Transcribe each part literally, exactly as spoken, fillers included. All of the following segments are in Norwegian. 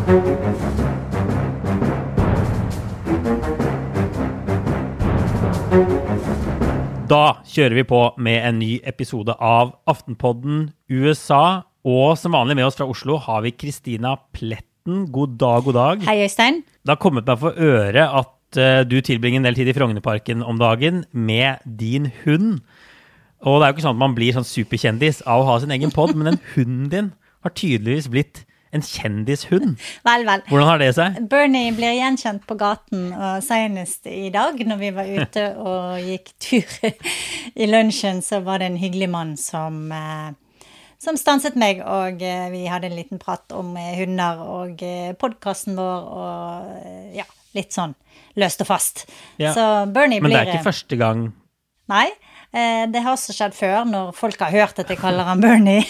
Da kjører vi på med en ny episode av Aftenpodden U S A, og som vanlig med oss fra Oslo har vi Kristina Pletten. God dag, god dag. Hei, Øystein. Det har kommet meg for øre at uh, du tilbringer en del tid i Frognerparken om dagen med din hund. Og det er jo ikke sånn at man blir sånn superkjendis av å ha sin egen podd, men den hunden din har tydeligvis blitt en kjendishund. Vel, vel. Hvordan har det seg? Bernie blir gjenkjent på gaten, og senest i dag, når vi var ute og gikk tur i lunsjen, så var det en hyggelig mann som, eh, som stanset meg, og eh, vi hadde en liten prat om eh, hunder og eh, podcasten vår, og eh, ja, litt sånn løst og fast. Ja. Så Bernie blir... Men det er ikke første gang... Nei, eh, det har også skjedd før, når folk har hørt at jeg kaller han Bernie.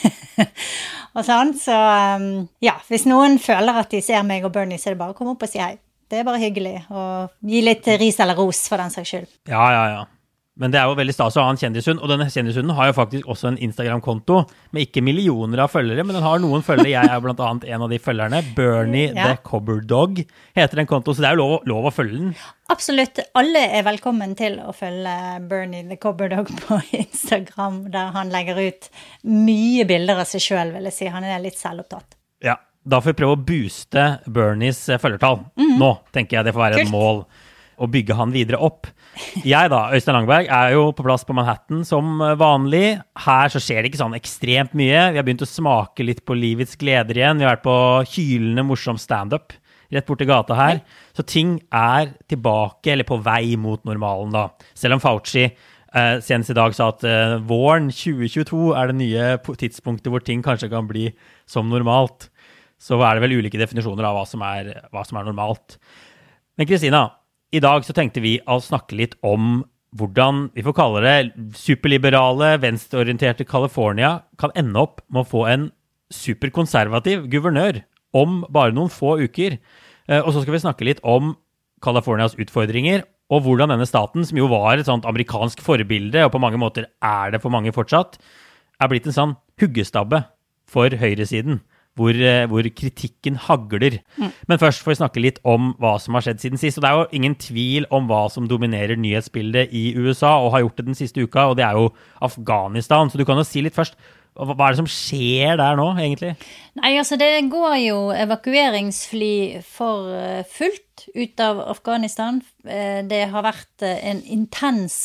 Og sånn, så um, ja, hvis noen føler at de ser meg og Bernie, så er det bare å komme opp og si hei. Det er bare hyggelig, og gi litt ris eller ros for den saks skyld. Ja, ja, ja. Men det er jo veldig stas å ha en kjendishund, og denne kjendishunden har jo faktisk også en Instagram-konto med ikke millioner av følgere, men den har noen følgere. Jeg er blant annet en av de følgerne. Bernie ja. The Cobber Dog heter den konto, så det er jo lov, lov å følge den. Absolutt. Alle er velkommen til å følge Bernie The Cobber Dog på Instagram, der han legger ut mye bilder av seg selv, vil jeg si. Han er litt selvopptatt. Ja, da får vi prøve å booste Bernies følgertall. Mm-hmm. Nå tenker jeg det får være et mål å bygge han videre opp. Jeg da, Øystein Langberg, er jo på plass på Manhattan som vanlig. Her så skjer det ikke sånn ekstremt mye. Vi har begynt å smake litt på livets gleder igjen. Vi har vært på hylende morsom stand-up rett bort til gata her. Så ting er tilbake, eller på vei mot normalen da. Selv om Fauci eh, senest i dag sa at eh, våren tjue tjueto er det nye tidspunktet hvor ting kanskje kan bli som normalt. Så er det vel ulike definisjoner av hva som er, hva som er normalt. Men Kristina, i dag så tenkte vi å snakke litt om hvordan, vi får kalle det, superliberale, venstreorienterte California kan ende opp med å få en superkonservativ guvernør om bare noen få uker. Og så skal vi snakke litt om Californias utfordringer, og hvordan denne staten, som jo var et sånt amerikansk forbilde, og på mange måter er det for mange fortsatt, er blitt en sånn huggestabbe for høyresiden. Hvor, hvor kritikken hagler. Mm. Men først får vi snakke litt om hva som har skjedd siden sist. Og det er jo ingen tvil om hva som dominerer nyhetsbildet i U S A, og har gjort det den siste uka, og det er jo Afghanistan. Så du kan jo si litt først, hva er det som skjer der nå, egentlig? Nei, altså det går jo evakueringsfly for fullt ut av Afghanistan. Det har vært en intens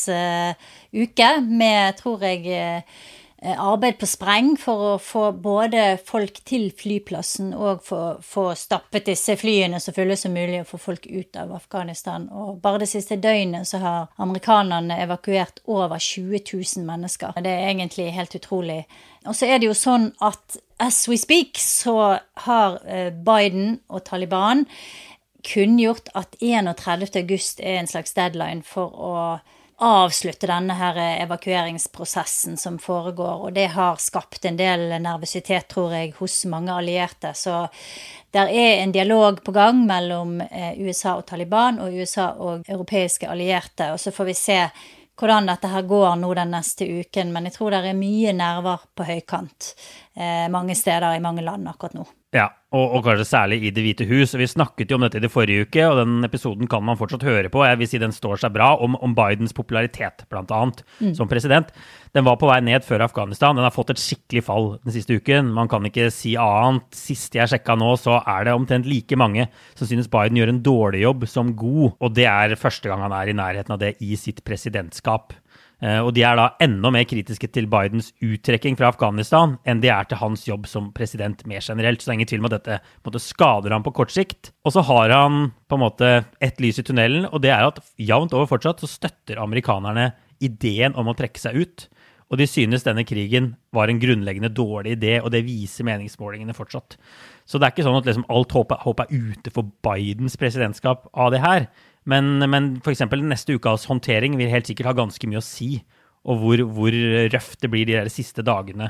uke med, tror jeg, arbeid på spreng for å få både folk til flyplassen og få stappet disse flyene så fulle som mulig og få folk ut av Afghanistan. Og bare det siste døgnet så har amerikanerne evakuert over tjue tusen mennesker. Det er egentlig helt utrolig. Og så er det jo sånn at as we speak så har Biden og Taliban kunngjort at enogtredivte august er en slags deadline for å avslutte denne her evakueringsprosessen som foregår, og det har skapt en del nervøsitet, tror jeg, hos mange allierte. Så der er en dialog på gang mellom U S A og Taliban, og U S A og europeiske allierte, og så får vi se hvordan dette her går nå den neste uken, men jeg tror det er mye nerver på høykant eh, mange steder i mange land akkurat nå. Ja, og, og kanskje særlig i Det hvite hus. Vi snakket jo om dette i det forrige uke, og den episoden kan man fortsatt høre på. Jeg vil si den står seg bra om, om Bidens popularitet, blant annet, mm. som president. Den var på vei ned før Afghanistan. Den har fått et skikkelig fall den siste uken. Man kan ikke si annet. Sist jeg sjekket nå, så er det omtrent like mange som synes Biden gjør en dårlig jobb som god, og det er første gang han er i nærheten av det i sitt presidentskap. Og de er da enda mer kritiske til Bidens uttrekking fra Afghanistan enn de er til hans jobb som president mer generelt. Så det er ingen tvil om at dette på en måte skader ham på kort sikt. Og så har han på en måte et lys i tunnelen, og det er at jevnt over fortsatt så støtter amerikanerne ideen om å trekke seg ut. Og de synes denne krigen var en grunnleggende dårlig idé, og det viser meningsmålingene fortsatt. Så det er ikke sånn at liksom alt håp er, håp er ute for Bidens presidentskap av det her. Men, men for eksempel neste ukas håndtering vil helt sikkert ha ganske mye å si, og hvor, hvor røft det blir de der siste dagene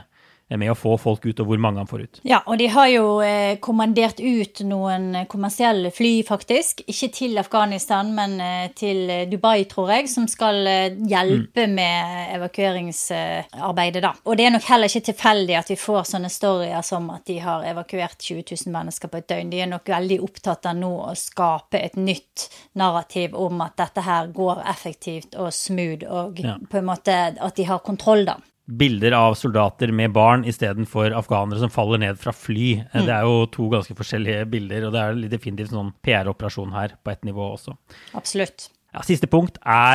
med å få folk ut, og hvor mange han får ut. Ja, og de har jo eh, kommandert ut noen kommersielle fly faktisk, ikke til Afghanistan, men eh, til Dubai, tror jeg, som skal eh, hjelpe mm. med evakueringsarbeidet da. Og det er nok heller ikke tilfeldig at vi får sånne storyer som at de har evakuert tjue tusen mennesker på et døgn. De er nok veldig opptatt av nå å skape et nytt narrativ om at dette her går effektivt og smooth, og ja. På en måte at de har kontroll da. Bilder av soldater med barn i stedet for afghanere som faller ned fra fly. Mm. Det er jo to ganske forskjellige bilder, og det er definitivt sånn P R-operasjon her på et nivå også. Absolutt. Ja, siste punkt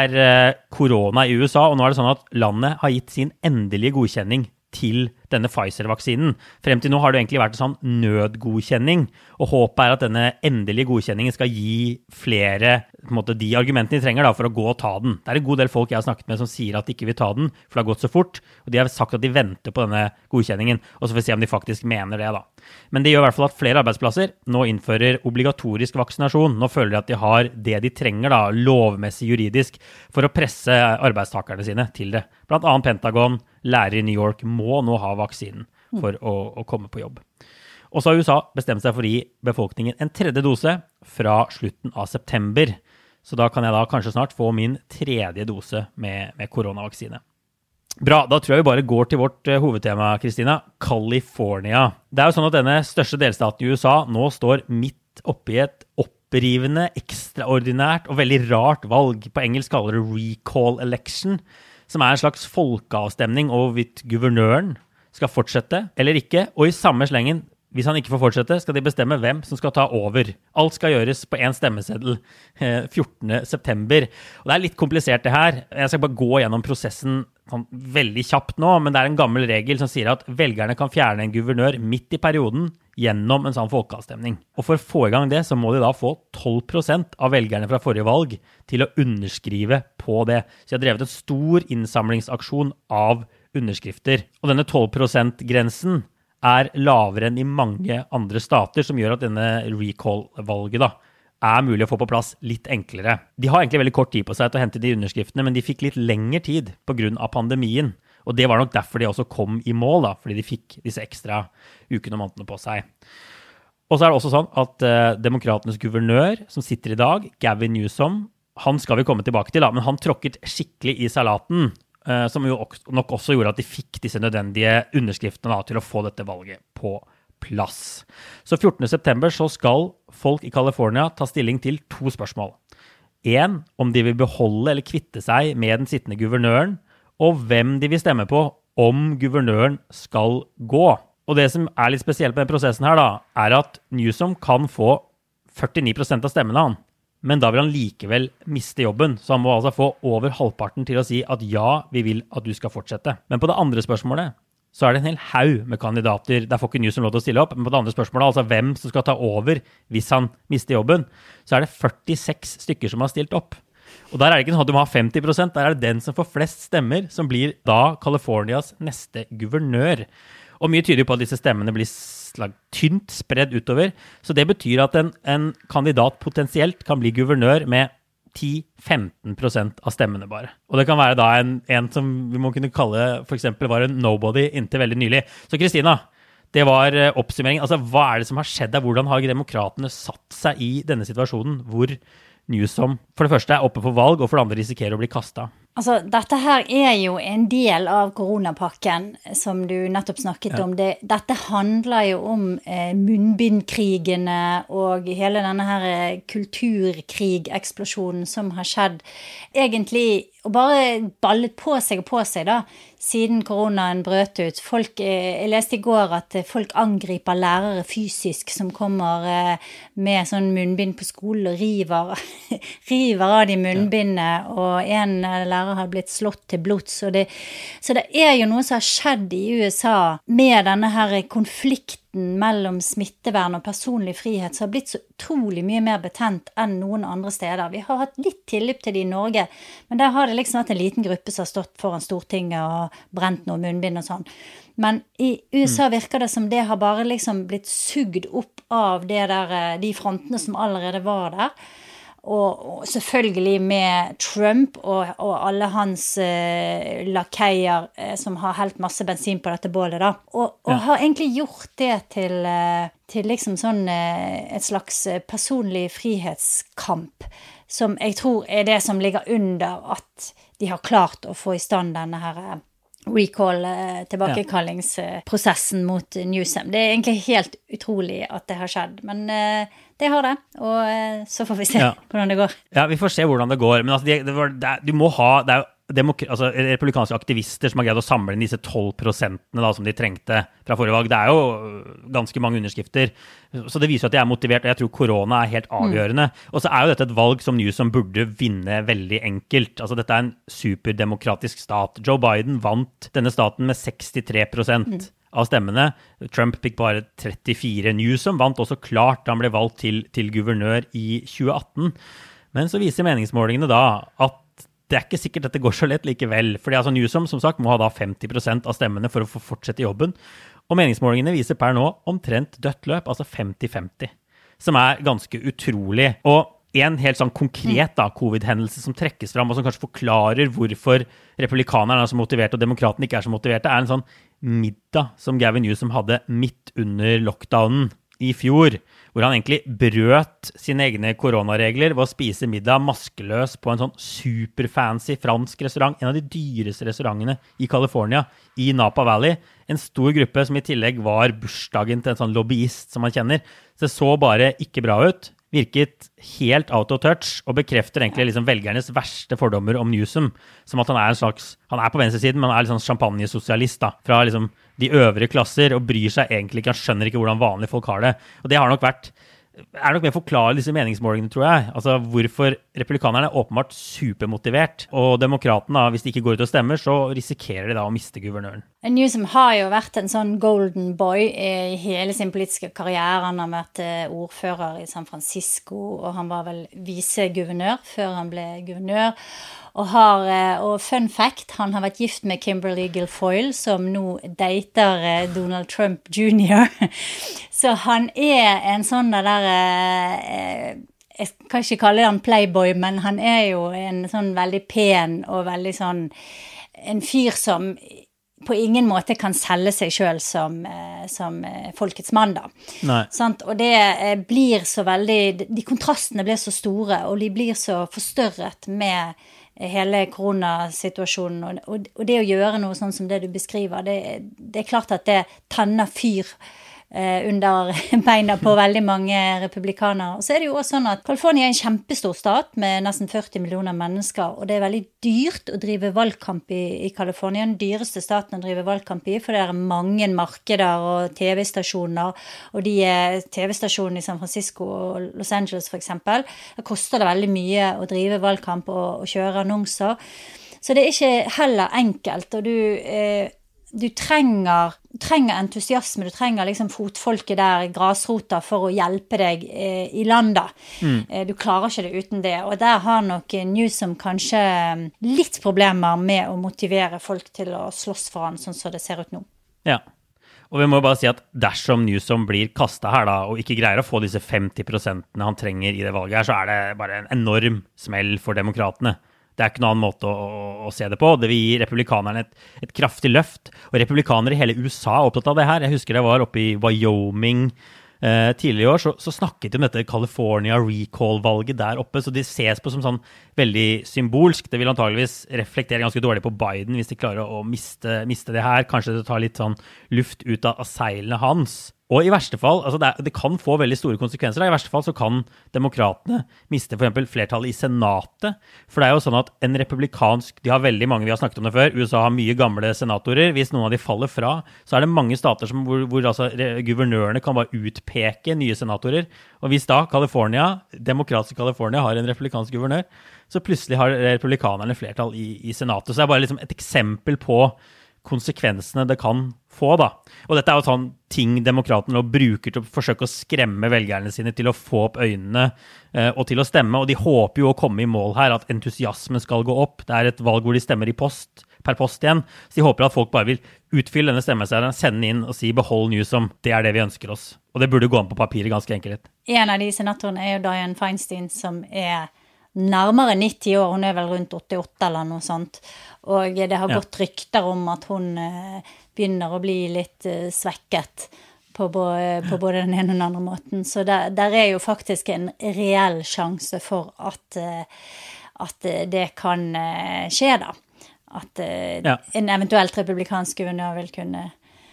er korona i U S A, og nå er det sånn at landet har gitt sin endelige godkjenning til denne Pfizer-vaksinen. Frem til nå har det egentlig vært en sånn nødgodkjenning, og håpet er at denne endelige godkjenningen skal gi flere på en måte, de argumentene de trenger da, for å gå og ta den. Det er en god del folk jeg har snakket med som sier at de ikke vil ta den, for det har gått så fort, og de har sagt at de venter på denne godkjenningen, og så får vi se om de faktisk mener det da. Men det gjør i hvert fall at flere arbeidsplasser nå innfører obligatorisk vaksinasjon. Nå føler de at de har det de trenger da, lovmessig juridisk, for å presse arbeidstakerne sine til det. Blant annet Pentagon, lærere i New York må nå ha vaksinen for å, å komme på jobb. Og så har U S A bestemt seg for å gi befolkningen en tredje dose fra slutten av september. Så da kan jeg da kanskje snart få min tredje dose med, med koronavaksine. Bra, da tror jeg vi bare går til vårt uh, hovedtema, Kristina, California. Det er jo sånn at denne største delstaten i U S A nå står midt oppi et opprivende, ekstraordinært og veldig rart valg. På engelsk kaller det recall election, som er en slags folkeavstemning over hvorvidt guvernøren skal fortsette eller ikke, og i samme slengen, hvis han ikke får fortsette, skal de bestemme hvem som skal ta over. Alt skal gjøres på en stemmeseddel fjortende september. Og det er litt komplisert det her. Jeg skal bare gå gjennom prosessen sånn, veldig kjapt nå, men det er en gammel regel som sier at velgerne kan fjerne en guvernør midt i perioden gjennom en sånn folkeavstemning. Og for å få i gang det, så må de da få tolv prosent av velgerne fra forrige valg til å underskrive på det. Så jeg har drevet en stor innsamlingsaksjon av underskrifter. Og denne tolv prosent-grensen er lavere enn i mange andre stater, som gjør at denne recall-valget da, er mulig å få på plass litt enklere. De har egentlig veldig kort tid på seg til å hente de underskriftene, men de fikk litt lengre tid på grunn av pandemien. Og det var nok derfor de også kom i mål, da, fordi de fikk disse ekstra ukene og månedene på seg. Og så er det også sånn at uh, demokratenes guvernør, som sitter i dag, Gavin Newsom, han skal vi komme tilbake til, da, men han tråkket skikkelig i salaten, uh, som jo nok også gjorde at de fikk disse nødvendige underskriftene da, til å få dette valget på plass. Så fjortende september så skal folk i California ta stilling til to spørsmål. En, om de vil beholde eller kvitte seg med den sittende guvernøren, og hvem de vil stemme på om guvernøren skal gå. Og det som er litt spesielt med den prosessen her da, er at Newsom kan få førtini prosent av stemmene han, men da vil han likevel miste jobben, så han må altså få over halvparten til å si at ja, vi vil at du skal fortsette. Men på det andre spørsmålet, så er det en hel haug med kandidater, der får ikke Newsom lov til å stille opp, men på det andre spørsmålet, altså hvem som skal ta over hvis han mister jobben, så er det førtiseks stykker som har stilt opp. Og der er det ikke sånn at du må ha femti prosent, der er det den som får flest stemmer, som blir da Californias neste guvernør. Og mye tyder på at disse stemmene blir slag, tynt spredd utover, så det betyr at en, en kandidat potensielt kan bli guvernør med ti til femten prosent av stemmene bare. Og det kan være da en, en som vi må kunne kalle for eksempel var en nobody inntil veldig nylig. Så Kristina, det var oppsummering. Altså, hva er det som har skjedd der? Hvordan har demokratene satt seg i denne situasjonen hvor Newsom for det første er oppe for valg, og for det andre risikerer å bli kastet? Altså, dette her er jo en del av koronapakken som du nettopp snakket ja. om. Det, dette handler jo om eh, munnbindkrigene og hele denne her kulturkrig-eksplosjonen som har skjedd. Egentlig, og bare ballet på seg og på seg da, siden koronaen brøt ut. Folk, eh, jeg leste i går at folk angriper lærere fysisk som kommer eh, med sånn munnbind på skolen og river, river av de munnbindene, ja. og en lærer har blitt slått til blods. Og det, så det er jo noe som har skjedd i U S A med denne her konflikten mellom smittevern og personlig frihet som har blitt så utrolig mye mer betent enn noen andre steder. Vi har hatt litt tilløp til det i Norge, men der har det liksom vært en liten gruppe som har stått foran Stortinget og brent noe munnbind og sånn. Men i U S A virker det som det har bare liksom blitt sugd opp av det der, de frontene som allerede var der. Og, og selvfølgelig med Trump og, og alle hans eh, lakeier eh, som har helt masse bensin på dette bålet da. Og, og ja. har egentlig gjort det til, eh, til liksom sånn eh, et slags personlig frihetskamp, som jeg tror er det som ligger under at de har klart å få i stand denne her recall, eh, tilbakekallingsprosessen mot Newsom. Det er egentlig helt utrolig at det har skjedd, men eh, det har det, og eh, så får vi se ja. hvordan det går. Ja, vi får se hvordan det går, men altså, det, det var, det, du må ha, det er jo demok- altså, republikanske aktivister som har greid å samle inn disse tolv prosentene da, som de trengte fra forrige valg. Det er jo ganske mange underskrifter, så det viser at de er motivert, og jeg tror korona er helt avgjørende. Mm. Og så er jo dette et valg som Newsom burde vinne veldig enkelt. Altså, dette er en superdemokratisk stat. Joe Biden vant denne staten med sekstitre prosent. Mm. av stemmene. Trump fikk bare trettifire. Newsom vant også klart da han ble valgt til, til guvernør i tjue atten. Men så viser meningsmålingene da at det er ikke sikkert at det går så lett likevel. Fordi altså Newsom, som sagt, må ha da femti prosent av stemmene for å få fortsette jobben. Og meningsmålingene viser per nå omtrent dødt løp, altså femti femti. Som er ganske utrolig. Og en helt sånn konkret da, covid-hendelse som trekkes fram, og som kanskje forklarer hvorfor republikanerne er så motiverte og demokratene ikke er så motiverte, er en sånn middag som Gavin Newsom hadde midt under lockdownen i fjor, hvor han egentlig brøt sine egne koronaregler ved å spise middag maskeløs på en sånn superfancy fransk restaurant, en av de dyreste restaurantene i California, i Napa Valley. En stor gruppe som i tillegg var bursdagen til en sånn lobbyist som man kjenner. Så det så bare ikke bra ut. Virket helt out of touch, og bekrefter egentlig liksom velgernes verste fordommer om Newsom, som at han er en slags, han er på venstresiden, men han er litt sånn champagnesosialist da, fra liksom de øvre klasser, og bryr seg egentlig ikke, han skjønner ikke hvordan vanlige folk har det. Og det har nok vært, er nok med å forklare disse meningsmålingene, tror jeg. Altså hvorfor republikanerne er åpenbart supermotivert, og demokratene, hvis de ikke går ut og stemmer, så risikerer de da å miste guvernøren. Newsom har jo vært en sånn golden boy i hele sin politiske karriere. Han har vært ordfører i San Francisco, og han var vel viseguvernør før han ble guvernør. Og, har, og fun fact, han har vært gift med Kimberly Guilfoyle, som nå dater Donald Trump junior Så han er en sånn der, jeg kan ikke kalle han playboy, men han er jo en sånn veldig pen og veldig sånn, en fyr som på ingen måte kan selge seg selv som, som folkets mann da. Nei. Sant? Og det blir så veldig, de kontrastene blir så store, og de blir så forstørret med hele koronasituasjonen, og, og det å gjøre noe sånn som det du beskriver, det, det er klart at det tenner fyr eh, under beina på veldig mange republikanere. Og så er det jo også sånn at California er en kjempestor stat med nesten førti millioner mennesker, og det er veldig dyrt å drive valgkamp i, i California, den dyreste staten å drive valgkamp i, for det er mange markeder og tv-stasjoner, og de tv-stasjonene i San Francisco og Los Angeles for eksempel, det koster det veldig mye å drive valgkamp og, og kjøre annonser. Så det er ikke heller enkelt, og du, eh, du trenger, trenger entusiasme, du trenger liksom fotfolket der, grasrota, for å hjelpe deg eh, i landet. Mm. Eh, du klarer ikke det uten det, og der har nok Newsom kanskje litt problemer med å motivere folk til å slåss for han, sånn som det ser ut nå. Ja. Og vi må bare si at dersom Newsom blir kastet her da, og ikke greier å få disse femti prosentene han trenger i det valget her, så er det bare en enorm smell for demokratene. Det er ikke noen annen måte å, å, å se det på. Det vil gi republikanerne et, et kraftig løft. Og republikanere i hele U S A er opptatt av det her. Jeg husker det var oppe i Wyoming eh, tidligere i år, så, så snakket de om dette California recall-valget der oppe, så det ses på som sånn veldig symbolsk. Det vil antageligvis reflektere ganske dårlig på Biden hvis de klarer å miste, miste det her. Kanskje det tar litt sånn luft ut av seilene hans. Og i verste fall, altså det, er, det kan få veldig store konsekvenser. I verste fall så kan demokratene miste for eksempel flertallet i senatet. For det er jo sånn at en republikansk, de har veldig mange, vi har snakket om det før, U S A har mye gamle senatorer. Hvis noen av de faller fra, så er det mange stater som, hvor, hvor altså, guvernørene kan bare utpeke nye senatorer. Og hvis da California, demokratiske California har en republikansk guvernør, så plutselig har republikanerne flertall i, i senatet. Så det er bare liksom et eksempel på konsekvensene det kan få da. Og dette er jo sånn ting demokratene nå bruker til å forsøke å skremme velgerne sine til å få opp øynene eh, og til å stemme, og de håper jo å komme i mål her, at entusiasmen skal gå opp. Det er et valg hvor de stemmer i post per post igjen. Så de håper at folk bare vil utfylle denne stemmeseddelen, sende inn og si behold Newsom, det er det vi ønsker oss. Og det burde gå an på papiret ganske enkelt. En av de senatorene er jo Dianne Feinstein, som er nærmere nitti år, hun er vel rundt åttiåtte eller noe sånt. Og det har gått ja. rykter om at hun eh, begynner å bli litt eh, svekket på, på både den ene og den andre måten. Så der, der er jo faktisk en reell sjanse for at, at det kan skje da. At ja. en eventuelt republikansk guvernør vil kunne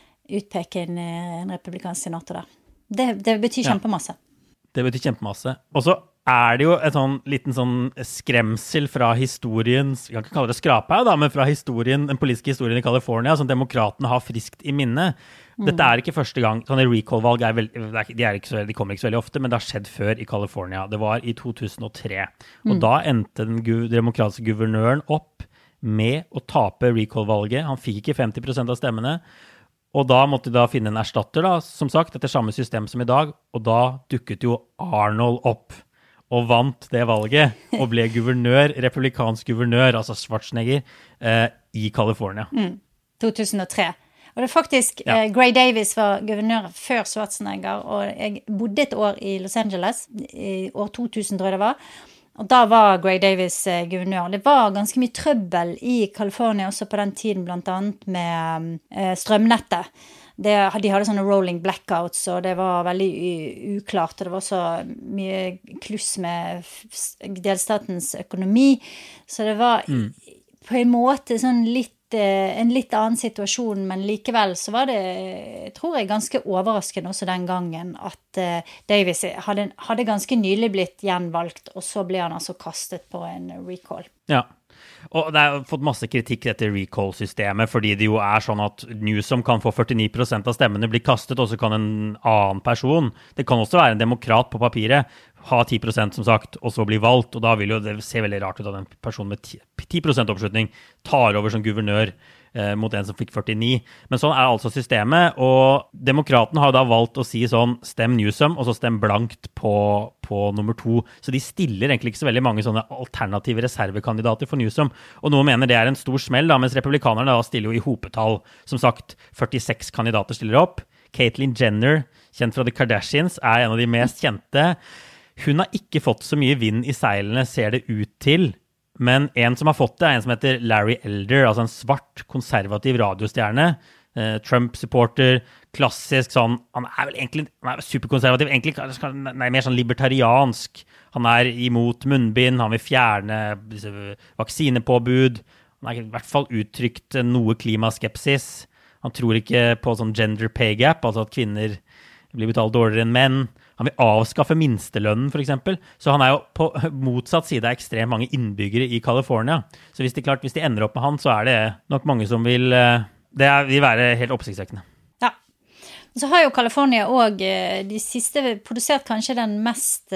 utpeke en, en republikansk senator der. Det, det betyr kjempemasse. Ja. Det betyr kjempemasse. Og så er det jo en sånn liten sånn skremsel fra historien, vi kan ikke kalle det skrape her da, men fra historien, den politiske historien i California, som demokratene har friskt i minne. Dette er ikke første gang, sånne recall-valg er vel, de, er ikke så, de kommer ikke så veldig ofte, men det har skjedd før i California. Det var i to tusen og tre, og mm. da endte den gu, demokratiske guvernøren opp med å tape recall-valget. Han fikk ikke femti prosent av stemmene, og da måtte de da finne en erstatter, da, som sagt, etter samme system som i dag, og da dukket jo Arnold opp og vant det valget, og ble guvernør, republikansk guvernør, altså Schwarzenegger, eh, i California. Mm. to tusen og tre. Og det er faktisk, ja. eh, Gray Davis var guvernør før Schwarzenegger, og jeg bodde et år i Los Angeles, i år to tusen tror jeg det var, og da var Gray Davis eh, guvernør. Det var ganske mye trøbbel i California, også på den tiden, blant annet med eh, strømnettet. Det, de hadde sånne rolling blackouts, og det var veldig uklart, og det var så mye kluss med delstatens økonomi, så det var mm. på en måte sånn litt, en litt annen situasjon, men likevel så var det, tror jeg, ganske overraskende også den gangen, at Davis hadde, hadde ganske nylig blitt gjenvalgt, og så ble han altså kastet på en recall. Ja. Og det har fått masse kritikk dette recall-systemet, fordi det jo er sånn at Newsom kan få førtini prosent av stemmene bli kastet, og så kan en annen person, det kan også være en demokrat på papiret, ha ti prosent som sagt, og så bli valgt, og da vil jo det se veldig rart ut at en person med ti prosent oppslutning tar over som guvernør eh, mot en som fikk førtini. Men sånn er altså systemet, og demokraten har da valgt å si sånn, stem Newsom, og så stem blankt på, på nummer to. Så de stiller egentlig ikke så veldig mange sånne alternative reservekandidater for Newsom, og noen mener det er en stor smell, da, mens republikanerne da stiller jo i hopetall. Som sagt, førtiseks kandidater stiller opp. Caitlyn Jenner, kjent fra The Kardashians, er en av de mest kjente. Hun har ikke fått så mye vind i seilene, ser det ut til. Men en som har fått det er en som heter Larry Elder, altså en svart, konservativ radiostjerne. Eh, Trump-supporter, klassisk sånn, han er vel egentlig han er superkonservativ, egentlig nei, mer sånn libertariansk. Han er imot munnbind, han vil fjerne vaksinepåbud. Han har i hvert fall uttrykt noe klimaskepsis. Han tror ikke på sånn gender pay gap, altså at kvinner blir betalt dårligere enn menn. Han vil avskaffe minstelønnen, for eksempel. Så han er jo på motsatt side av ekstremt mange innbyggere i California. Så hvis de, klart, hvis de ender opp med han, så er det nok mange som vil, det er, vil være helt oppsiktsvekkende. Ja. Så har jo California også de siste produsert kanskje den mest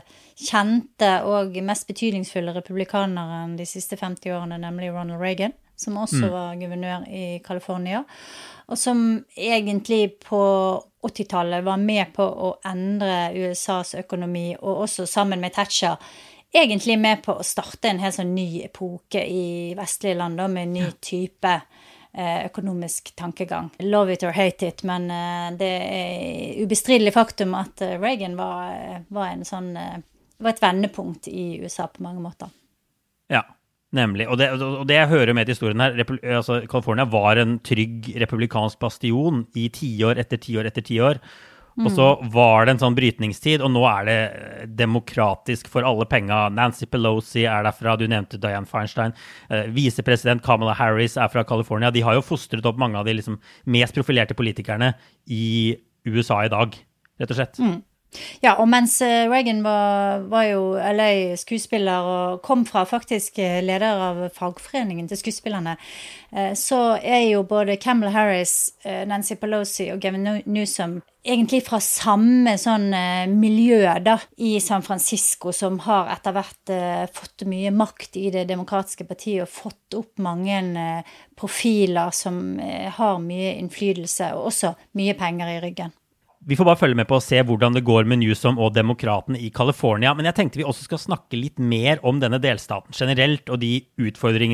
kjente og mest betydningsfulle republikaneren de siste femti årene, nemlig Ronald Reagan, som også mm. var guvernør i California, og som egentlig på åttitallet var med på å endre U S A's økonomi, og også sammen med Thatcher, egentlig med på å starte en helt sånn ny epoke i vestlige land, med en ny type eh, økonomisk tankegang. Love it or hate it, men eh, det er ubestridelig faktum at eh, Reagan var, var, en sånn, eh, var et vendepunkt i U S A på mange måter. Ja. Nemlig, og det, og det jeg hører med til historien her, altså California var en trygg republikansk bastion i tiår etter tiår etter tiår, mm. og så var det en sånn brytningstid, og nå er det demokratisk for alle penger. Nancy Pelosi er derfra, du nevnte Dianne Feinstein, eh, visepresident Kamala Harris er fra California. De har jo fostret opp mange av de liksom, mest profilerte politikerne i U S A i dag, rett og slett. Mm. Ja, og mens Reagan var, var jo L A-skuespiller og kom fra faktisk leder av fagforeningen til skuespillerne, så er jo både Kamala Harris, Nancy Pelosi og Gavin Newsom egentlig fra samme sånn miljø da, i San Francisco, som har etter hvert fått mye makt i det demokratiske partiet og fått opp mange profiler som har mye innflytelse og også mye penger i ryggen. Vi får bare følge med på å se hvordan det går med Newsom og demokratene i California, men jeg tenkte vi også skal snakke litt mer om denne delstaten generelt og de utfordringene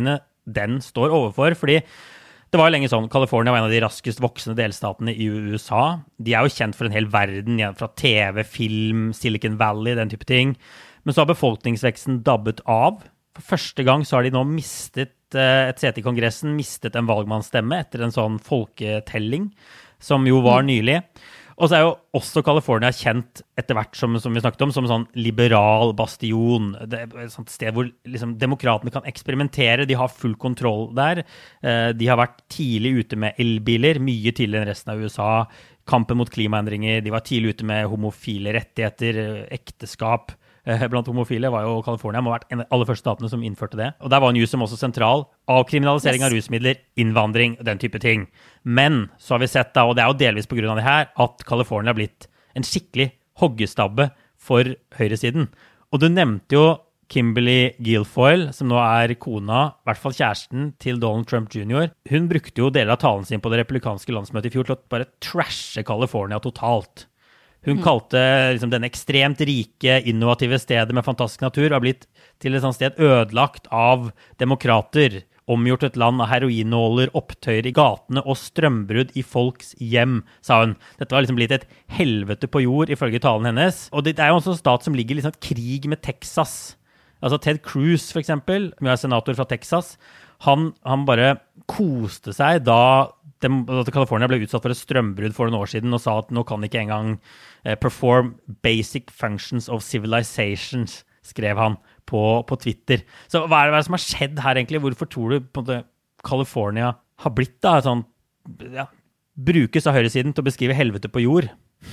den står overfor, fordi det var jo lenge sånn, California var en av de raskest voksende delstatene i U S A. De er jo kjent for en hel verden, fra T V, film, Silicon Valley, den type ting. Men så har befolkningsveksten dabbet av. For første gang så har de nå mistet et sete i Kongressen, mistet en valgmannsstemme etter en sånn folketelling, som jo var nylig. Og så er jo også California kjent etter hvert, som, som vi snakket om, som en sånn liberal bastion. Det er et sånt sted hvor liksom, demokratene kan eksperimentere. De har full kontroll der. De har vært tidlig ute med elbiler, mye tidligere enn resten av U S A. Kampen mot klimaendringer. De var tidlig ute med homofile rettigheter, ekteskap. Blant homofile var jo California, må ha vært en av de aller første statene som innførte det. Og der var Newsom også sentral. Avkriminalisering yes. av rusmidler, innvandring, den type ting. Men så har vi sett da, og det er jo delvis på grunn av det her, at California har blitt en skikkelig hoggestabbe for høyresiden. Og du nevnte jo Kimberly Guilfoyle, som nå er kona, i hvert fall kjæresten til Donald Trump junior Hun brukte jo deler av talen sin på det republikanske landsmøtet i fjor til å bare trashe California totalt. Hun mm. kalte liksom, den ekstremt rike, innovative stedet med fantastisk natur har blitt til et sånt sted ødelagt av demokrater, omgjort et land av heroinåler, opptøyer i gatene og strømbrudd i folks hjem, sa hun. Dette var liksom blitt et helvete på jord, ifølge talen hennes. Og det er jo også en stat som ligger liksom et krig med Texas. Altså Ted Cruz, for eksempel, som er senator fra Texas, han, han bare koste seg da at California ble utsatt for et strømbrudd for noen år siden og sa at nå kan ikke engang eh, perform basic functions of civilizations, skrev han på, på Twitter. Så hva er, det, hva er det som har skjedd her egentlig? Hvorfor tror du på det California har blitt da, sånn, ja, brukes av høyresiden til å beskrive helvete på jord?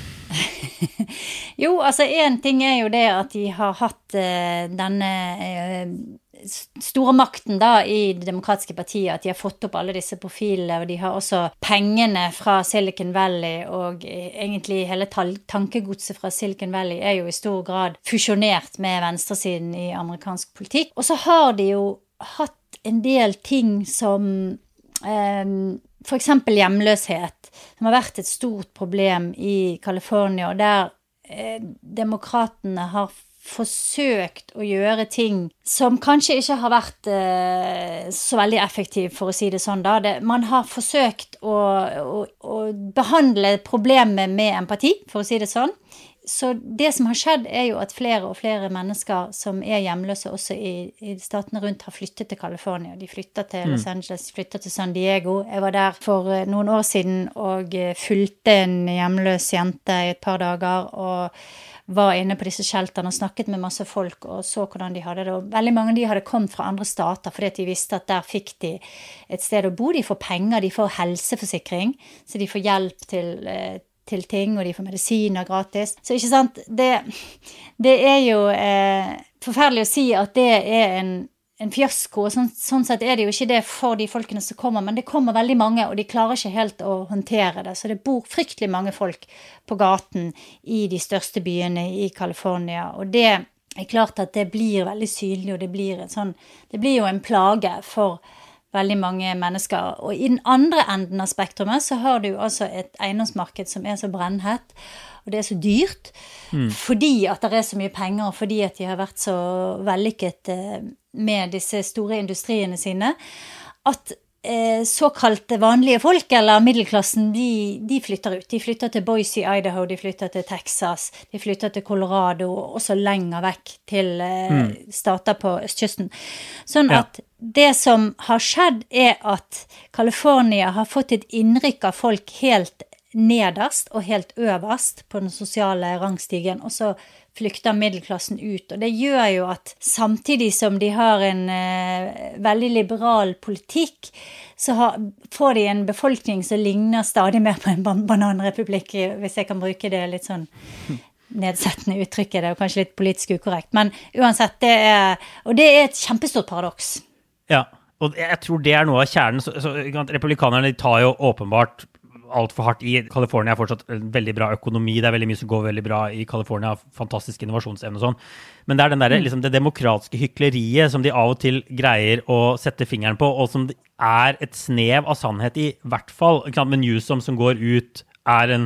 Jo, altså en ting er jo det at de har hatt uh, denne uh, store makten da i det demokratiske partiet, at de har fått opp alle disse profilene, og de har også pengene fra Silicon Valley, og egentlig hele tankegodset fra Silicon Valley er jo i stor grad fusjonert med venstresiden i amerikansk politikk. Og så har de jo hatt en del ting som um, for eksempel hjemløshet, som har vært et stort problem i California, og der eh, demokratene har forsøkt å gjøre ting som kanskje ikke har vært eh, så veldig effektiv, for å si det sånn da. Det, man har forsøkt å, å, å behandle problemet med empati, for å si det sånn. Så det som har skjedd er jo at flere og flere mennesker som er hjemløse også i, i statene rundt har flyttet til California. De flyttet til Los Angeles, flyttet til San Diego. Jeg var der for noen år siden og fulgte en hjemløs jente i et par dager og var inne på disse shelterne og snakket med masse folk og så hvordan de hadde det. Og veldig mange av de hadde kommet fra andre stater fordi de visste at der fikk de et sted å bo. De får penger, de får helseforsikring, så de får hjelp til til ting, og de får medisiner gratis. Så ikke sant, det, det er jo eh, forferdelig å si at det er en, en fiasko, og sånn, sånn sett er det jo ikke det for de folkene som kommer, men det kommer veldig mange, og de klarer ikke helt å håndtere det, så det bor fryktelig mange folk på gaten i de største byene i California, og det er klart at det blir veldig synlig, og det blir, en sånn, det blir jo en plage for veldig mange mennesker. Og i den andre enden av spektrumet så har du altså et eiendomsmarked som er så brennhett, og det er så dyrt, mm. fordi at det er så mye penger, og fordi at de har vært så vellykket med disse store industriene sine, at eh, såkalte vanlige folk, eller middelklassen, de, de flytter ut. De flytter til Boise, Idaho, de flytter til Texas, de flytter til Colorado, og også lenger vekk til eh, mm. stater på østkysten. Sånn ja. At det som har skjedd er at California har fått et innrykk av folk helt nederst og helt øverst på den sosiale rangstigen, og så flykter middelklassen ut. Og det gjør jo at samtidig som de har en eh, veldig liberal politikk, så har, får de en befolkning som ligner stadig mer på en ban- bananrepublikk, hvis jeg kan bruke det litt sånn nedsettende uttrykket, det er jo kanskje litt politisk ukorrekt, men uansett, det er, og det er et kjempestort paradoks. Ja, og jeg tror det er noe av kjernen, så, så republikanerne de tar jo åpenbart alt for hardt i. California er fortsatt en veldig bra økonomi, det er veldig mye som går veldig bra i California, fantastisk innovasjonsevne og sånn, men det er den der, liksom, det demokratiske hykleriet som de av og til greier å sette fingeren på, og som er et snev av sannhet i hvert fall, ikke sant, med Newsom som går ut, er en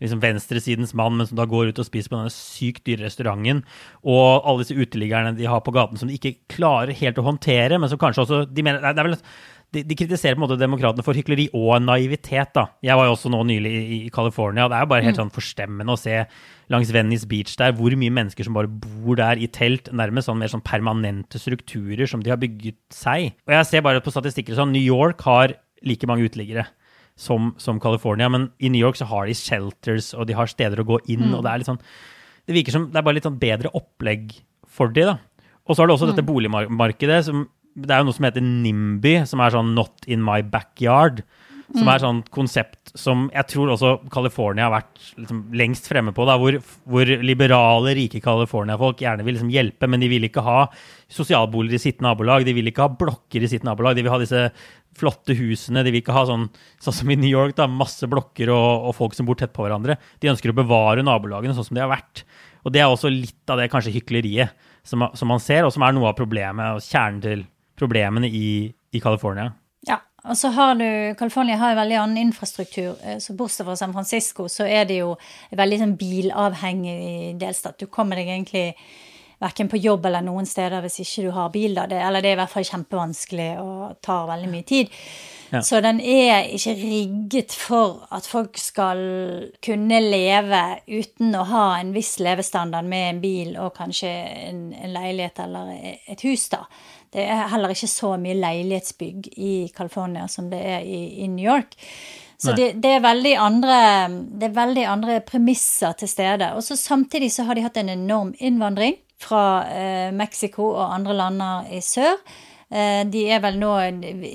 liksom venstresidens mann, men som da går ut og spiser på denne sykt dyre restauranten, og alle disse uteliggerne de har på gaten som de ikke klarer helt å håndtere, men som kanskje også, de mener, det er vel De, de kritiserer på en måte demokratene for hykleri og naivitet da. Jeg var jo også nå nylig i, i California, og det er jo bare helt sånn forstemmende å se langs Venice Beach der, hvor mye mennesker som bare bor der i telt, nærmest sånn mer sånn permanente strukturer som de har bygget seg. Og jeg ser bare på statistikker sånn, New York har like mange uteliggere som, som California, men i New York så har de shelters, og de har steder å gå inn, mm. og det er litt sånn, det virker som det er bare litt sånn bedre opplegg for de da. Og så har du også mm. dette boligmarkedet som det er jo noe som heter NIMBY, som er sånn not in my backyard, som mm. er sånn konsept som jeg tror også California har vært liksom lengst fremme på, da, hvor, hvor liberale, rike California-folk gjerne vil liksom hjelpe, men de vil ikke ha sosialboliger i sitt nabolag, de vil ikke ha blokker i sitt nabolag, de vil ha disse flotte husene, de vil ikke ha sånn, sånn som i New York, da, masse blokker og, og folk som bor tett på hverandre. De ønsker å bevare nabolagene sånn som de har vært. Og det er også litt av det kanskje hykleriet som, som man ser, og som er noe av problemet og kjernen til problemene i, i California. Ja, og så har du, California har en veldig annen infrastruktur, så bortsett fra San Francisco, så er det jo veldig sånn bilavhengig delstat. Du kommer deg egentlig hverken på jobb eller noen steder hvis ikke du har bil da, det, eller det er i hvert fall kjempevanskelig og tar veldig mye tid. Ja. Så den er ikke rigget for at folk skal kunne leve uten å ha en viss levestandard med en bil og kanskje en, en leilighet eller et hus da. Det er heller ikke så mye leilighetsbygg i California som det er i, i New York. Så det, det, er veldig andre, det er veldig andre premisser til stede. Og så samtidig så har de hatt en enorm innvandring fra eh, Mexico og andre lander i sør. Eh, de er vel nå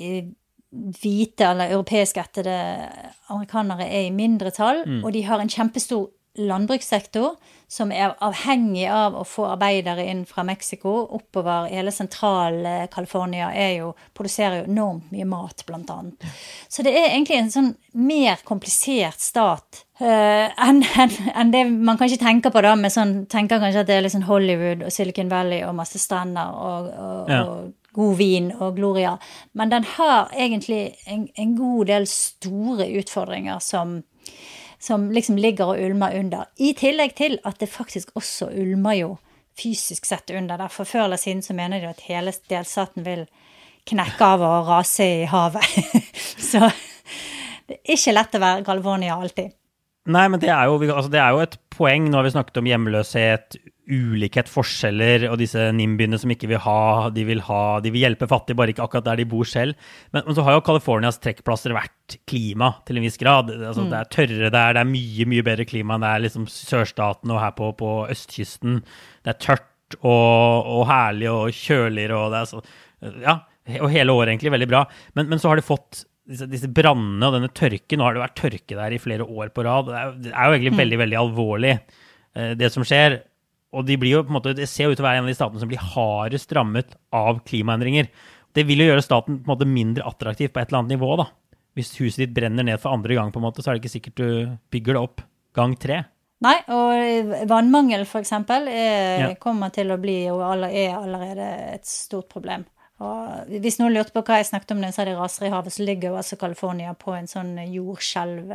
hvite eller europeisk ættede amerikanere er i mindretall, mm. og de har en kjempestor landbrukssektor som er avhengig av å få arbeidere inn fra Mexico oppover hele sentral California er jo, produserer jo enormt mye mat blant annet. Så det er egentlig en sånn mer komplisert stat uh, enn en, en det man kanskje tenker på da, med sånn, tenker kanskje at det er liksom Hollywood og Silicon Valley og masse strender og, og, ja. og god vin og gloria. Men den har egentlig en, en god del store utfordringer som som liksom ligger og ulmer under. I tillegg til at det faktisk også ulmer jo fysisk sett under. Derfor før eller siden så mener de at hele delstaten vil knekke av og rase i havet. Så det er ikke lett å være California alltid. Nei, men det er jo, altså det er jo et poeng. Nå har vi snakket om hjemløshet, ulikhet, forskjeller, og disse nimbyene som ikke vil ha, de vil ha, de vil hjelpe fattige, bare ikke akkurat der de bor selv. Men, men så har jo Californias trekkplasser vært klima til en viss grad. Altså, mm. Det er tørre der, det er mye, mye bedre klima enn det er liksom sørstaten og her på, på østkysten. Det er tørt og, og herlig og kjøligere, og det er så, ja, og hele året egentlig veldig bra. Men, men så har de fått disse, disse brandene og denne tørken, nå har det vært tørke der i flere år på rad. Det er, det er jo egentlig mm. veldig, veldig alvorlig, det som skjer. Og de blir jo på en måte, det ser jo ut til å være en av de statene som blir hardest rammet av klimaendringer. Det vil jo gjøre staten på en måte mindre attraktiv på et eller annet nivå da. Hvis huset ditt brenner ned for andre gang på en måte, så er det ikke sikkert du bygger det opp gang tre. Nei, og vannmangel for eksempel er, ja. kommer til å bli, og er allerede et stort problem. Og hvis noen lurte på hva jeg snakket om når jeg sa det raser i havet, så ligger jo altså California på en sånn jordskjelv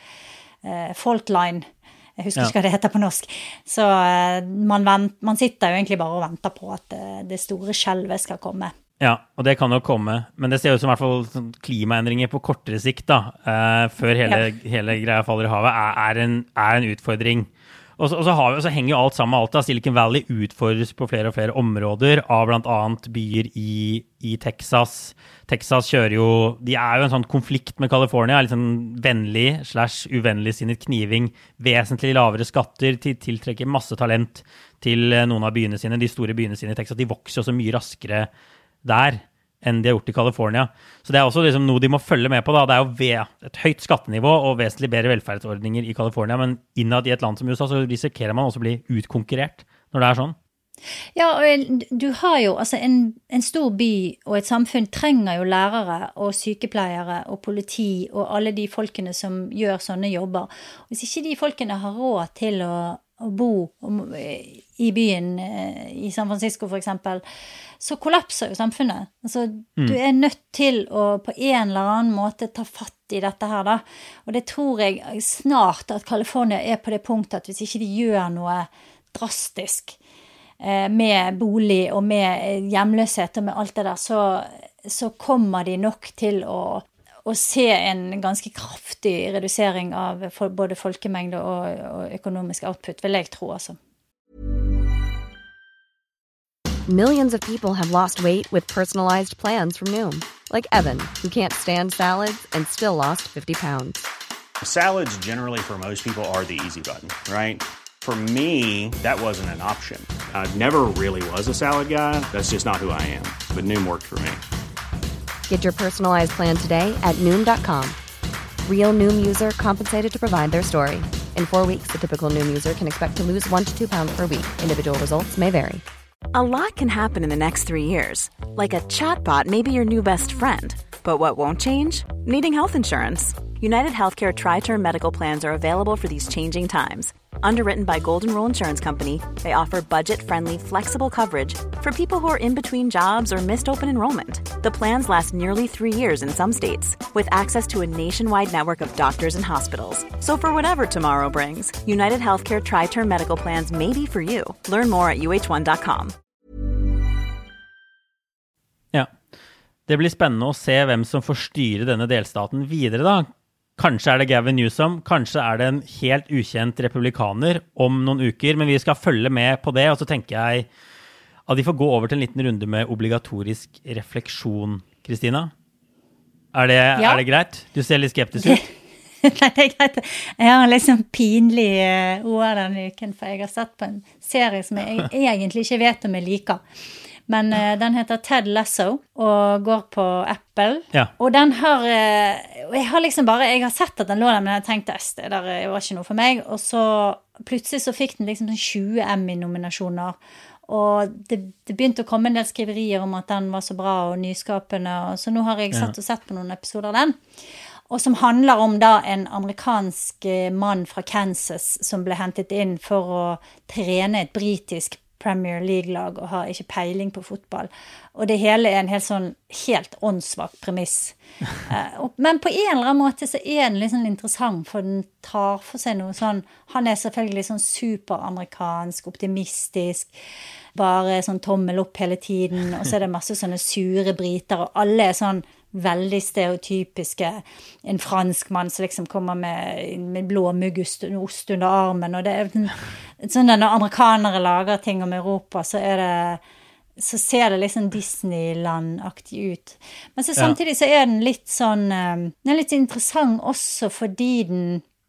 eh, faultline. Jeg husker ikke hva det heter på norsk. Så man, vent, man sitter jo egentlig bare og venter på at det store skjelvet skal komme. Ja, og det kan jo komme. Men det ser ut som i hvert fall klimaendringer på kortere sikt da, eh, før hele, ja. hele greia faller i havet, er, er, en, er en utfordring. Og så, og så, har vi, og så henger jo alt sammen med alt da. Silicon Valley utfordres på flere og flere områder av blant annet byer i, i Texas. Texas kjører jo, de er jo en sånn konflikt med California, litt sånn vennlig slash uvennlig sinnet kniving, vesentlig lavere skatter, til, tiltrekker masse talent til noen av byene sine, de store byene sine i Texas. De vokser også mye raskere der enn de har gjort i California. Så det er også liksom noe de må følge med på da. Det er jo ved et høyt skattenivå og vesentlig bedre velferdsordninger i California, men innad i et land som U S A så risikerer man også å bli utkonkurrert når det er sånn. Ja, og du har jo, altså en, en stor by og et samfunn trenger jo lærere og sykepleiere og politi og alle de folkene som gjør sånne jobber. Hvis ikke de folkene har råd til å, å bo i byen, i San Francisco for eksempel, så kollapser jo samfunnet. Altså, mm. du er nødt til å på en eller annen måte ta fatt i dette her da. Og det tror jeg snart at California er på det punktet at hvis ikke de gjør noe drastisk eh, med bolig og med hjemløshet og med alt det der, så, så kommer de nok til å, å se en ganske kraftig redusering av både folkemengde og, og økonomisk output, vil jeg tro altså. Millions of people have lost weight with personalized plans from Noom. Like Evan, who can't stand salads and still lost fifty pounds. Salads generally for most people are the easy button, right? For me, that wasn't an option. I never really was a salad guy. That's just not who I am. But Noom worked for me. Get your personalized plan today at Noom dot com. Real Noom user compensated to provide their story. In four weeks, the typical Noom user can expect to lose one to two pounds per week. Individual results may vary. A lot can happen in the next three years. Like a chatbot may be your new best friend. But what won't change? Needing health insurance. United Healthcare Tri-Term Medical Plans are available for these changing times. Underwritten by Golden Rule Insurance Company, they offer budget-friendly, flexible coverage for people who are in between jobs or missed open enrollment. The plans last nearly three years in some states, with access to a nationwide network of doctors and hospitals. So for whatever tomorrow brings, United Healthcare Tri-Term Medical Plans may be for you. Learn more at U H one dot com. Ja, det blir spennende å se hvem som får styre denne delstaten videre da. Kanskje er det Gavin Newsom, kanskje er det en helt ukjent republikaner om noen uker, men vi skal følge med på det, og så tenker jeg at de får gå over til en liten runde med obligatorisk refleksjon, Kristina. Er det, ja. Er det greit? Du ser litt skeptisk ut. Nei, det er greit. Jeg har en litt sånn pinlig ord denne uken, for jeg har sett på en serie som jeg egentlig ikke vet om jeg liker. Men uh, den heter Ted Lasso og går på Apple. Ja. Og den har, uh, jeg har liksom bare, jeg har sett at den lå der, men jeg tenkte, det der var ikke noe for meg. Og så plutselig så fikk den liksom tjue Emmy-nominasjoner. Og det, det begynte å komme en del skriverier om at den var så bra og nyskapende. Og så nå har jeg sett og sett på noen episoder av den. Og som handler om da en amerikansk mann fra Kansas som ble hentet inn for å trene et britisk Premier League-lag og har ikke peiling på fotball. Og det hele er en helt sånn helt åndssvak premiss. uh, og, men på en eller annen måte så er den litt sånn interessant, for den tar for seg noe sånn, han er selvfølgelig sånn superamerikansk, optimistisk, bare sånn tommel opp hele tiden, og så er det masse sånne sure briter, og alle er sånn veldig stereotypiske, en fransk mann som liksom kommer med, med blå muggost ost under armen, og det er sånn at når amerikanere lager ting om Europa, så er det, så ser det liksom Disneyland-aktig ut. Men så samtidig så er den litt sånn, den er litt interessant også fordi den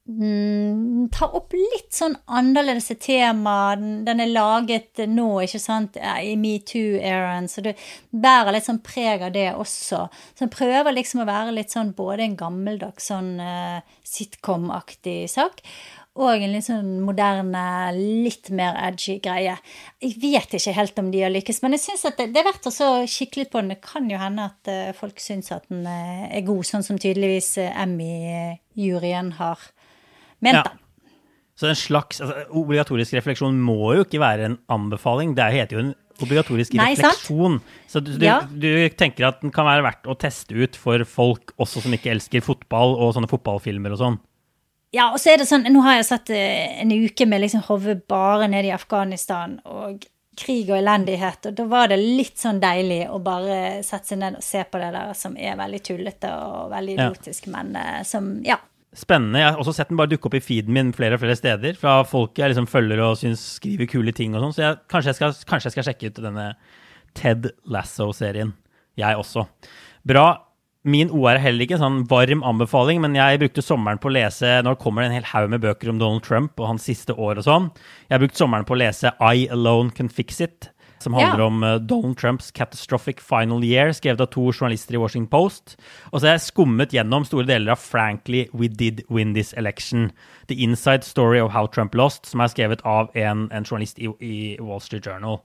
Mm, tar opp litt sånn annerledes tema. Den, den er laget nå, ikke sant, i MeToo-eraen, så det bærer litt sånn preg av det også. Så den prøver liksom å være litt sånn både en gammeldags sånn uh, sitcom-aktig sak, og en litt sånn moderne, litt mer edgy greie. Jeg vet ikke helt om de har lykkes, men jeg synes at det, det er verdt å så kikke litt på den. Det kan jo hende at uh, folk synes at den uh, er god, sånn som tydeligvis uh, Emmy-juryen har ment da. Ja. Så en slags altså, obligatorisk refleksjon må jo ikke være en anbefaling. Det heter jo en obligatorisk Nei, refleksjon. Sant? Så du, du, ja. du tenker at den kan være verdt å teste ut for folk også som ikke elsker fotball og sånne fotballfilmer og sånn. Ja, og så er det sånn, nå har jeg sett en uke med liksom hodet bare nede i Afghanistan og krig og elendighet, og da var det litt sånn deilig å bare sette seg ned og se på det der som er veldig tullete og veldig idiotisk, ja. Men som, ja. Spennende. Jeg har også sett den bare dukke opp i feeden min flere og flere steder, fra folk jeg liksom følger og synes skriver kule ting og sånn, så jeg, kanskje, jeg skal, kanskje jeg skal sjekke ut denne Ted Lasso-serien. Jeg også. Bra. Min ord er heller ikke en sånn varm anbefaling, men jeg brukte sommeren på å lese, når det kommer en hel haug med bøker om Donald Trump og hans siste år og sånn, jeg brukte sommeren på å lese I Alone Can Fix It, som handler ja. om uh, Donald Trumps catastrophic final year, skrevet av to journalister i Washington Post. Og så har jeg skummet gjennom store deler av Frankly, We Did Win This Election, The Inside Story of How Trump Lost, som er skrevet av en, en journalist i, i Wall Street Journal.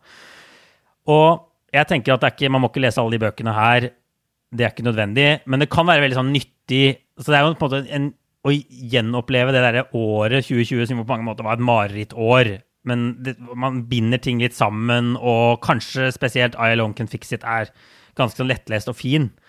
Og jeg tenker at det er ikke, man må ikke lese alle de bøkene her, det er ikke nødvendig, men det kan være veldig sånn nyttig, så det er jo på en måte en, å gjenoppleve det der året tjue tjue, som på mange måter var et mareritt år, men det, man binder ting litt sammen, og kanskje spesielt I Alone Can Fix It er ganske sånn lettlest og fin.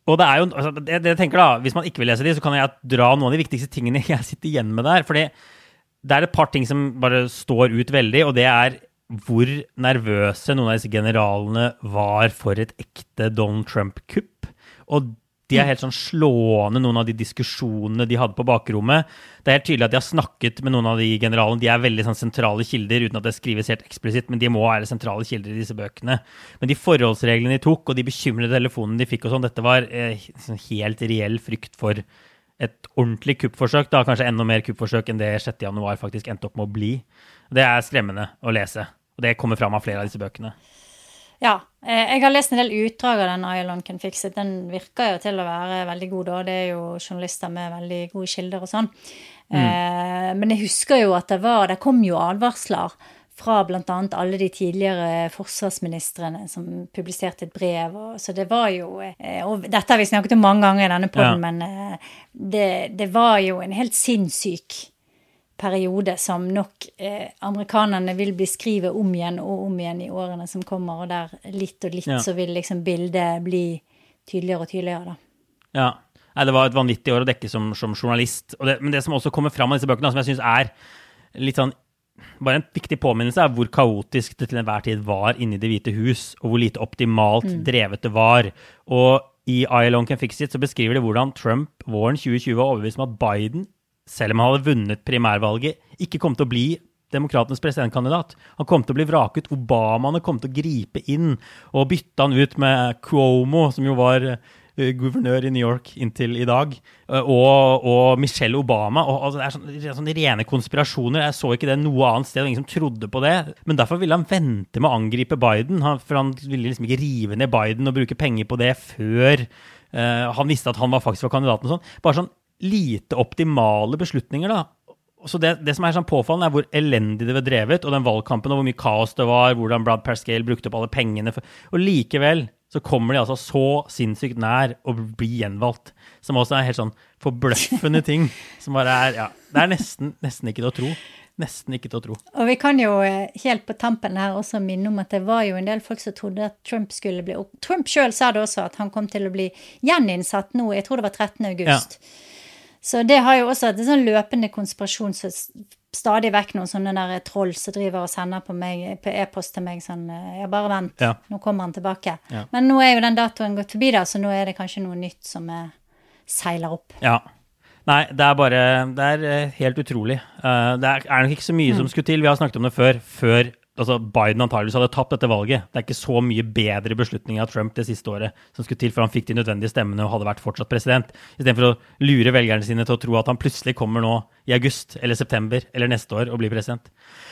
Og det er jo, altså, det, det jeg tenker da, hvis man ikke vil lese de, så kan jeg dra noen av de viktigste tingene jeg sitter igjen med der, fordi det er et par ting som bare står ut veldig, og det er hvor nervøse noen av disse generalene var for et ekte Donald Trump-kupp. Og de er helt sånn slående, noen av de diskusjonene de hadde på bakrommet. Det er helt tydelig at de har snakket med noen av de generalene. De er veldig sånn sentrale kilder, uten at det skrives helt eksplisitt, men de må være sentrale kilder i disse bøkene. Men de forholdsreglene de tok, og de bekymrede telefonene de fikk og sånn, dette var eh, helt reell frykt for et ordentlig kuppforsøk, da kanskje enda mer kuppforsøk enn det sjette januar faktisk endte opp med å bli. Det er skremmende å lese, og det kommer fram av flere av disse bøkene. Ja, jeg har lest en del utdrag av den Ireland Can Fix It. Den virker jo til å være veldig god da. Det er jo journalister med veldig gode kilder og sånn. Mm. Eh, men jeg husker jo at det var, det kom jo advarsler fra blant annet alle de tidligere forsvarsministrene som publiserte et brev. Og, så det var jo, eh, og dette har vi snakket om mange ganger i denne podden, ja. men eh, det, det var jo en helt sinnssyk periode som nok eh, amerikanerne vil beskrive om igjen og om igjen i årene som kommer, og der litt og litt ja. så vil liksom bildet bli tydeligere og tydeligere da. Ja, Nei, det var et vanvittig år å dekke som, som journalist, og det, men det som også kommer fram av disse bøkene, som jeg synes er litt sånn, bare en viktig påminnelse er hvor kaotisk det til enhver tid var inne i Det hvite hus, og hvor lite optimalt mm. drevet det var. Og i Ireland Can Fix It så beskriver det hvordan Trump våren tjue tjue var overbevist om at Biden, selv om han hadde vunnet primærvalget, ikke kom til å bli demokratenes presidentkandidat. Han kom til å bli vraket. Obamaene kom til å gripe inn og bytte han ut med Cuomo, som jo var uh, guvernør i New York inntil i dag, uh, og, og Michelle Obama. Og, altså, det er sånne, det er sånne rene konspirasjoner. Jeg så ikke det noe annet sted, og ingen som trodde på det. Men derfor ville han vente med å angripe Biden, han, for han ville liksom ikke rive ned Biden og bruke penger på det før uh, han visste at han var faktisk var kandidaten og sånn. Bare sånn lite optimale beslutninger da. Så det, det som er sånn påfallende er hvor elendig det var drevet, og den valgkampen og hvor mye kaos det var, hvordan Brad Parscale brukte opp alle pengene. For, og likevel så kommer de altså så sinnssykt nær å bli gjenvalgt, som også er helt sånn forbløffende ting, som bare er, ja, det er nesten, nesten ikke til å tro. Nesten ikke til å tro. Og vi kan jo helt på tampen her også minne om at det var jo en del folk som trodde at Trump skulle bli opp. Trump selv sa det også, at han kom til å bli gjeninnsatt nå, jeg tror det var trettende august. Ja. Så det har jo også et sånn løpende konspirasjon, så stadig vekk noen sånne der troll som driver og sender på meg, på e-post til meg sånn, ja, bare vent, ja. Nå kommer han tilbake. Ja. Men nå er jo den datoen gått forbi da, så nå er det kanskje noe nytt som er, seiler opp. Ja, nei, det er bare, det er helt utrolig. Uh, det er, er nok ikke så mye mm. som skulle til, vi har snakket om det før, før altså Biden antageligvis hadde tapt dette valget. Det er ikke så mye bedre beslutning av Trump det siste året som skulle til, for han fikk de nødvendige stemmene og hadde vært fortsatt president. I stedet for å lure velgerne sine til å tro at han plutselig kommer nå i august eller september eller neste år og blir president.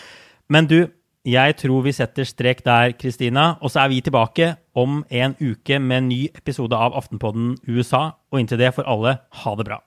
Men du, jeg tror vi setter strek der, Kristina, og så er vi tilbake om en uke med en ny episode av Aftenpodden U S A, og inntil det får alle ha det bra.